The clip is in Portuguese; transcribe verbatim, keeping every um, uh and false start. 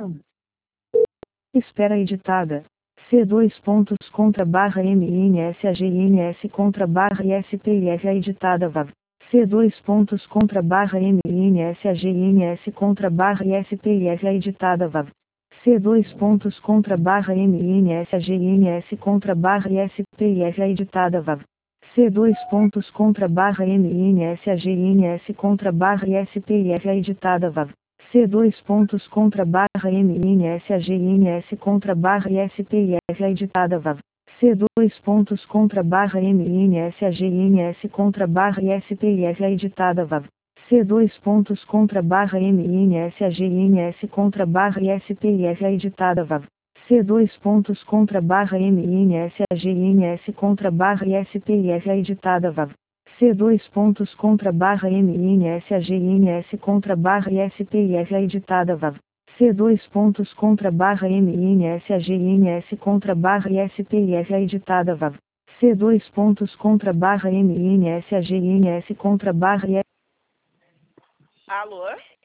Espera editada. C dois pontos contra barra M N S A G N S contra barra I S P I F A editada V A V. C dois pontos contra barra M N S A G N S contra barra I S P I F A editada V A V. C dois pontos contra barra M N S A G N S contra barra I S P I F A editada V A V. C dois pontos contra barra M N S A G N S contra barra I S P I F A editada V A V. C dois pontos contra barra M N S A G N S contra barra I S P I F A editada V A V. C dois pontos contra barra M N S A G N S contra barra I S P I F A editada V A V. C dois pontos contra barra M N S A G N S contra barra I S P I F A editada V A V. C dois pontos contra barra M N S A G N S contra barra I S P I F A editada V A V. C dois pontos contra barra M N S A G N S contra barra I S P I F A editada V A V. C dois pontos contra barra M N S A G N S contra barra I S P I F A editada V A V. C dois pontos contra barra M N S A G N S contra barra I S P I F A. Alô?